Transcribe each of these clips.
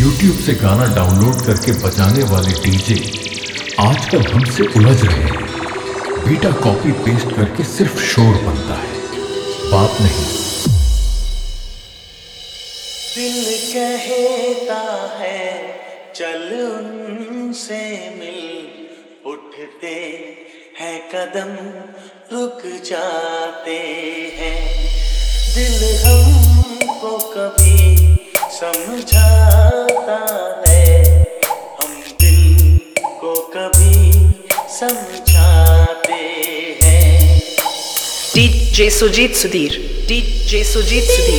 YouTube से गाना download करके बजाने वाले डीजे आजकल हमसे उलझ रहे हैं। बीटा कॉपी पेस्ट करके सिर्फ शोर बनता है, बात नहीं। दिल कहता है चल उनसे मिल, उठते हैं कदम रुक जाते हैं। दिल हमको कभी समझाता है, हम दिल को कभी समझाते हैं। DJ Sujit Sudhir, DJ Sujit Sudhir,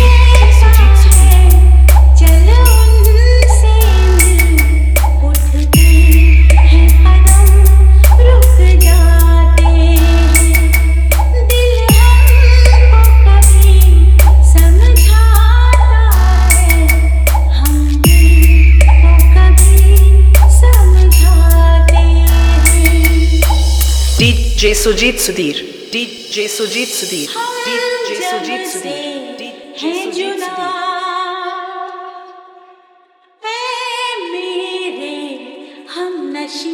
DJ Sujit Sudhir, DJ Sujit Sudhir, DJ Sujit Sudhir, DJ Sujit Sudhir। मेरे हमनशी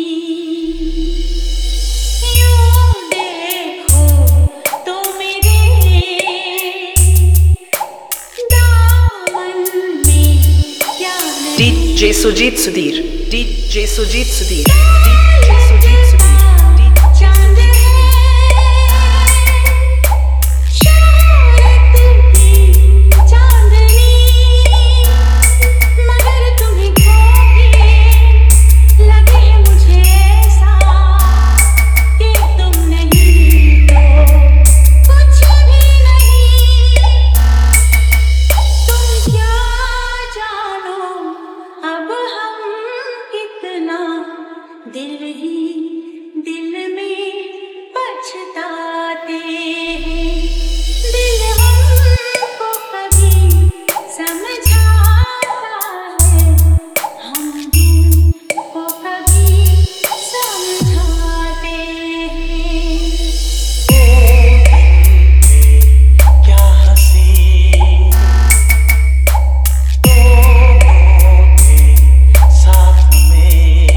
यूं देखो तो मेरे दामन में क्या नहीं। DJ Sujit Sudhir, DJ Sujit Sudhir, दिल ही दिल में पछताते हैं। दिल हमको कभी समझाता है, हम दिल को कभी समझाते हैं। क्या हंसी दोनों थे साथ में,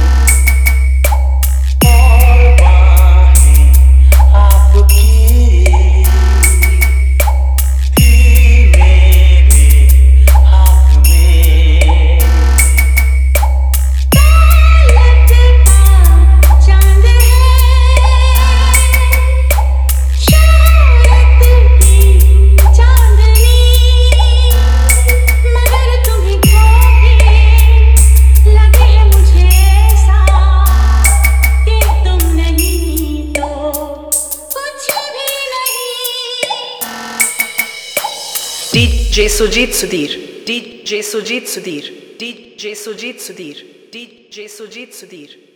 DJ Sujit Sudhir, DJ Sujit Sudhir, DJ Sujit Sudhir, DJ Sujit Sudhir।